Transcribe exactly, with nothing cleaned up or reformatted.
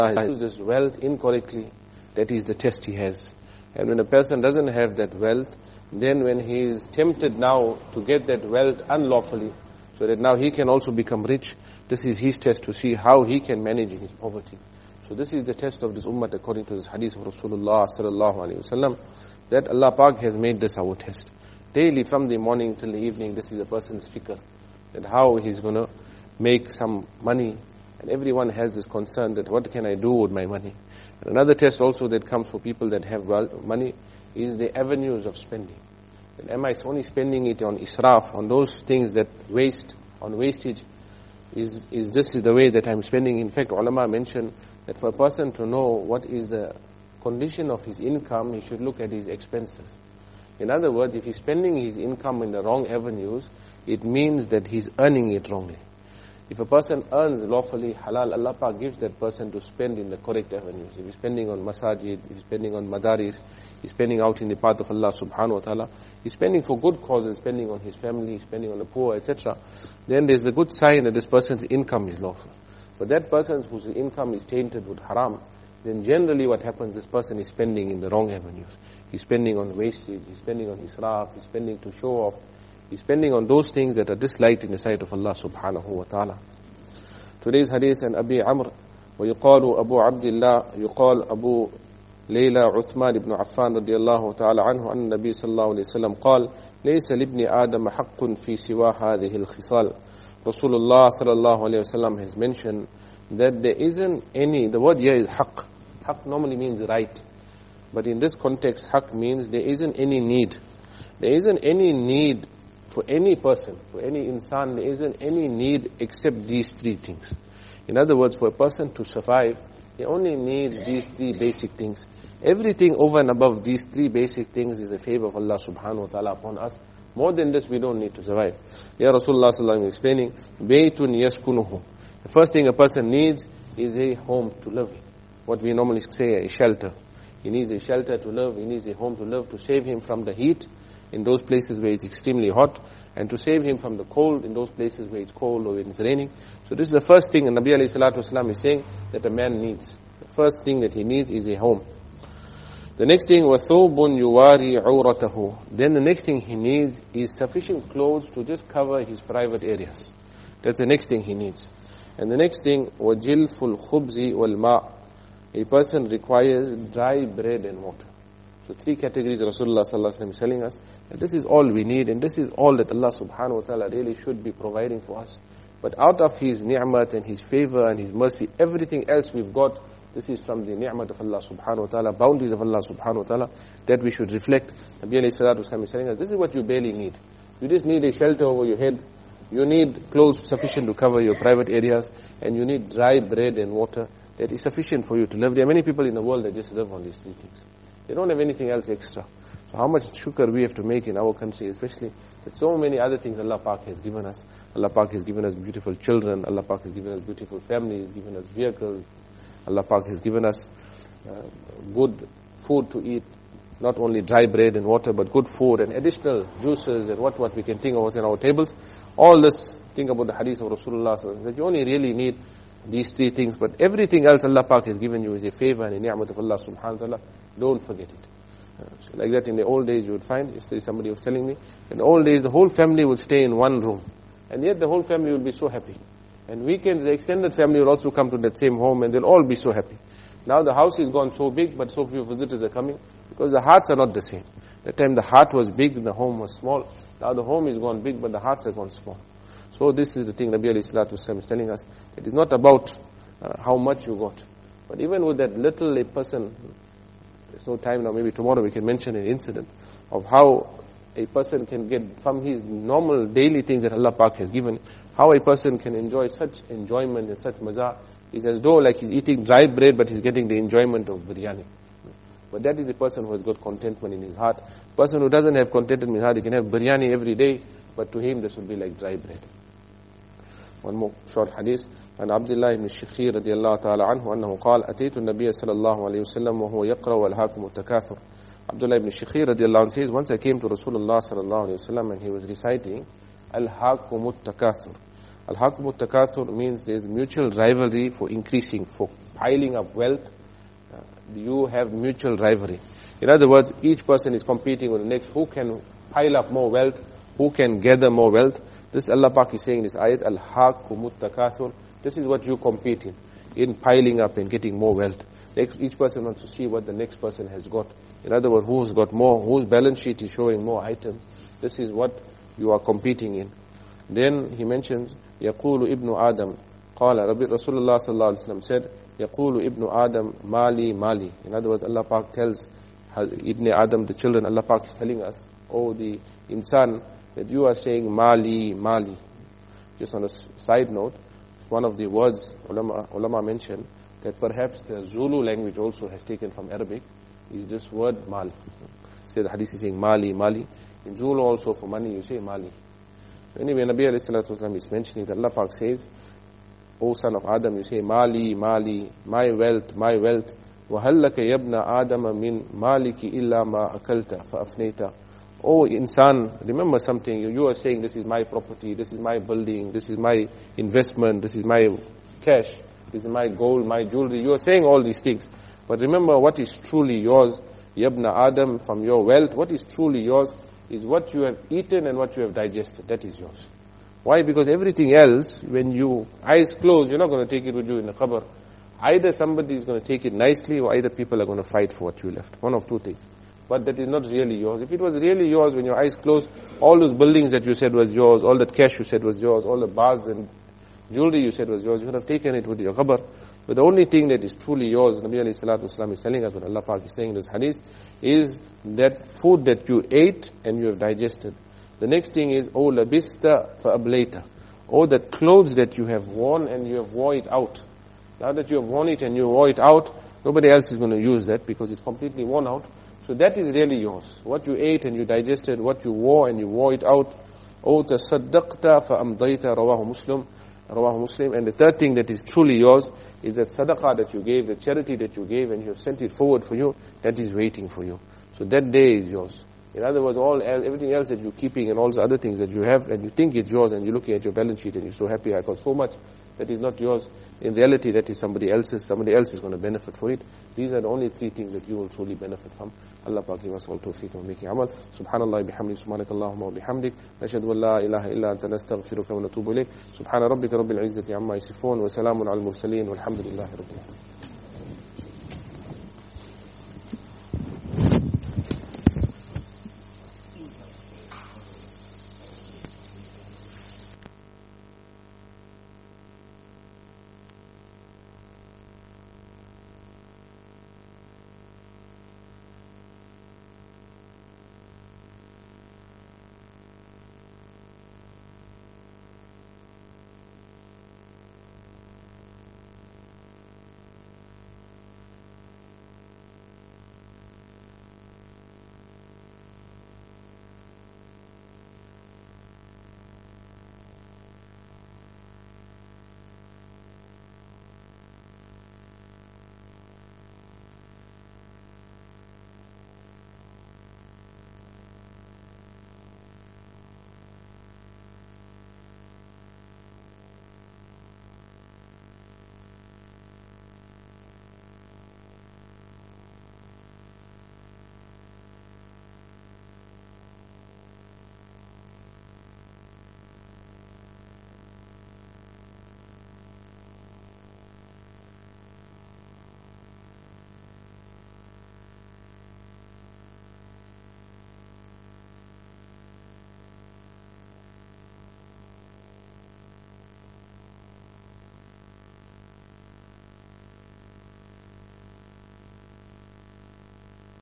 uses wealth incorrectly, that is the test he has. And when a person doesn't have that wealth, then when he is tempted now to get that wealth unlawfully, so that now he can also become rich, this is his test to see how he can manage his poverty. So this is the test of this ummah according to this hadith of Rasulullah sallallahu alaihi wasallam, that Allah Pak has made this our test. Daily from the morning till the evening, this is a person's fikr, that how he's going to make some money. And everyone has this concern that what can I do with my money? And another test also that comes for people that have money is the avenues of spending. And am I only spending it on israf, on those things that waste, on wastage? Is is this the way that I'm spending? In fact, ulama mention that for a person to know what is the condition of his income, he should look at his expenses. In other words, if he's spending his income in the wrong avenues, it means that he's earning it wrongly. If a person earns lawfully, halal, Allah Pak gives that person to spend in the correct avenues. If he's spending on masajid, if he's spending on madaris, he's spending out in the path of Allah subhanahu wa ta'ala, he's spending for good causes, spending on his family, spending on the poor, et cetera, then there's a good sign that this person's income is lawful. But that person whose income is tainted with haram, then generally what happens, this person is spending in the wrong avenues. He's spending on wastage, he's spending on israf, he's spending to show off, he's spending on those things that are disliked in the sight of Allah subhanahu wa ta'ala. Today's hadith and Abi Amr, ويقال أبو عبد الله يقال أبو ليلى عثمان بن عفان رضي الله تعالى عنه أن النبي صلى الله عليه وسلم قال ليس لابن آدم حق في سوى هذه الخصال. Rasulullah sallallahu alayhi wasallam has mentioned that there isn't any, the word here is haqq. Haqq normally means right. But in this context, haqq means there isn't any need. There isn't any need for any person, for any insan, there isn't any need except these three things. In other words, for a person to survive, he only needs these three basic things. Everything over and above these three basic things is a favor of Allah subhanahu wa ta'ala upon us. More than this, we don't need to survive. Ya Rasulullah sallallahu alayhi wa sallam is explaining, Baytun yaskunuhu. The first thing a person needs is a home to live in. What we normally say, a shelter. He needs a shelter to live, he needs a home to live, to save him from the heat in those places where it's extremely hot, and to save him from the cold in those places where it's cold or when it's raining. So this is the first thing, and Nabi alayhi salatu wasalam is saying that a man needs. The first thing that he needs is a home. The next thing, وَثَوْبٌ يُوَارِي عُورَتَهُ. Then the next thing he needs is sufficient clothes to just cover his private areas. That's the next thing he needs. And the next thing, وَجِلْفُ الْخُبْزِ وَالْمَاءِ. A person requires dry bread and water. So three categories Rasulullah sallallahu alaihi wasallam is telling us that this is all we need, and this is all that Allah subhanahu wa ta'ala really should be providing for us. But out of His ni'mat and His favor and His mercy, everything else we've got, this is from the ni'mat of Allah subhanahu wa ta'ala, bounties of Allah subhanahu wa ta'ala, that we should reflect. Nabi alayhi salatu wasallam is telling us, this is what you barely need. You just need a shelter over your head, you need clothes sufficient to cover your private areas, and you need dry bread and water that is sufficient for you to live. There are many people in the world that just live on these three things. They don't have anything else extra. So how much shukr we have to make in our country, especially that so many other things Allah Pak has given us. Allah Pak has given us beautiful children. Allah Pak has given us beautiful families, given us vehicles. Allah Pak has given us uh, good food to eat. Not only dry bread and water, but good food and additional juices and what, what we can think of what's in our tables. All this, think about the hadith of Rasulullah, that you only really need these three things, but everything else Allah Pak has given you is a favor and a ni'mat of Allah subhanahu wa ta'ala. Don't forget it. Uh, so like that in the old days you would find, yesterday somebody was telling me, in the old days the whole family would stay in one room. And yet the whole family would be so happy. And weekends the extended family will also come to that same home and they'll all be so happy. Now the house is gone so big, but so few visitors are coming, because the hearts are not the same. That time the heart was big and the home was small. Now the home is gone big, but the hearts are gone small. So this is the thing Nabi alayhi salatu wasallam is telling us. It is not about uh, how much you got. But even with that little a person, there's no time now, maybe tomorrow we can mention an incident of how a person can get from his normal daily things that Allah Pak has given, how a person can enjoy such enjoyment and such maza. It's as though like he's eating dry bread, but he's getting the enjoyment of biryani. But that is the person who has got contentment in his heart. The person who doesn't have contentment in his heart, he can have biryani every day, but to him this would be like dry bread. One more short hadith. عن عبد الله بن الشخير رضي الله تعالى عنه أنه قال أتيت النبي صلى الله عليه وسلم وهو يقرأ والهاكم التكاثر. Abdullah ibn Shakhir radiallahu anhu says, once I came to Rasulullah sallallahu alayhi wa sallam and he was reciting Al-Hakumut Takathur. Al-Hakum Takathur means there's mutual rivalry for increasing, for piling up wealth. Uh, you have mutual rivalry. In other words, each person is competing with the next. Who can pile up more wealth? Who can gather more wealth? This Allah Pak is saying in this ayat, Al-Hakum Takathur. This is what you compete in, in piling up and getting more wealth. Each person wants to see what the next person has got. In other words, who's got more, whose balance sheet is showing more items. This is what you are competing in. Then he mentions, يَقُولُ ibn Adam. قال Rabbi Rasulullah sallallahu alaihi wasallam said, يَقُولُ ibn Adam mali mali. In other words, Allah Pak tells Ibn Adam, the children, Allah Pak is telling us, oh the insan, that you are saying mali mali. Just on a side note, one of the words ulama, ulama mentioned, that perhaps the Zulu language also has taken from Arabic, is this word mal. Say the hadith is saying mali, mali. In Zulu also for money you say mali. Anyway, Nabi alayhi salatu wasalam is mentioning that Allah Pak says, O son of Adam, you say mali, mali, my wealth, my wealth. وَهَلَّكَ يَبْنَ آدَمَ مِنْ مَالِكِ إِلَّا مَا أَكَلْتَ فَأَفْنَيْتَ. Oh insan, remember something, you, you are saying this is my property, this is my building, this is my investment, this is my cash, this is my gold, my jewelry. You are saying all these things. But remember what is truly yours, Yabna Adam, from your wealth, what is truly yours is what you have eaten and what you have digested. That is yours. Why? Because everything else, when you eyes closed, you're not going to take it with you in the qabr. Either somebody is going to take it nicely, or either people are going to fight for what you left. One of two things. But that is not really yours. If it was really yours, when your eyes closed, all those buildings that you said was yours, all that cash you said was yours, all the bars and jewelry you said was yours, you would have taken it with your qabr. But the only thing that is truly yours, Nabi alayhi salatu wasalam is telling us, what Allah Pak is saying in this hadith, is that food that you ate and you have digested. The next thing is, O labista fa ablayta. Or the clothes that you have worn and you have wore it out. Now that you have worn it and you wore it out, nobody else is going to use that because it's completely worn out. So that is really yours. What you ate and you digested, what you wore and you wore it out. O tasaddaqta fa amdayta, rawahu Muslim. Rawahu Muslim. And the third thing that is truly yours is that sadaqah that you gave, the charity that you gave and you have sent it forward for you, that is waiting for you. So that day is yours. In other words, all everything else that you're keeping and all the other things that you have and you think it's yours and you're looking at your balance sheet and you're so happy, I got so much, that is not yours. In reality, that is somebody else's. Somebody else is going to benefit for it. These are the only three things that you will truly benefit from. Allah Pak give us all tawfiq wa making amal. Subhanallah bihamdik, subhanakallahumma wa bihamdik. Nashhadu an la ilaha illa anta nastaghfiruka wa natubu ilayk. Subhana rabbika rabbil izzati amma yasifun wa salamun al mursaleen walhamdulillahi rabbil alamin.